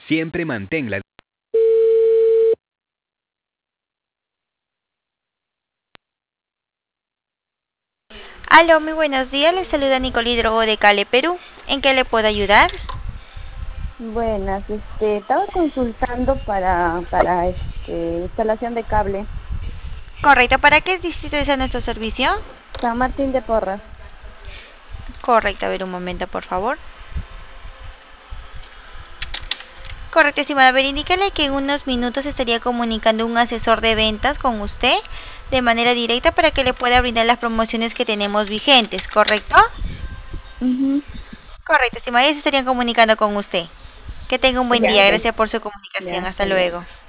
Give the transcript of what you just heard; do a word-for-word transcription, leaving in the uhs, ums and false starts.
Siempre manténla. Aló, muy buenos días. Les saluda Nicole Hidrogo de Cali, Perú. ¿En qué le puedo ayudar? Buenas, este, estaba consultando para, para este, instalación de cable. Correcto. ¿Para qué distrito es nuestro servicio? San Martín de Porras. Correcto. A ver, un momento, por favor. Correcto, estimada. A ver, indícale que en unos minutos estaría comunicando un asesor de ventas con usted de manera directa para que le pueda brindar las promociones que tenemos vigentes, ¿correcto? Ujú. Correcto, estimada. Ellos estarían comunicando con usted. Que tenga un buen Ya, día. ok. Gracias por su Ya, comunicación. Hasta hasta luego. luego.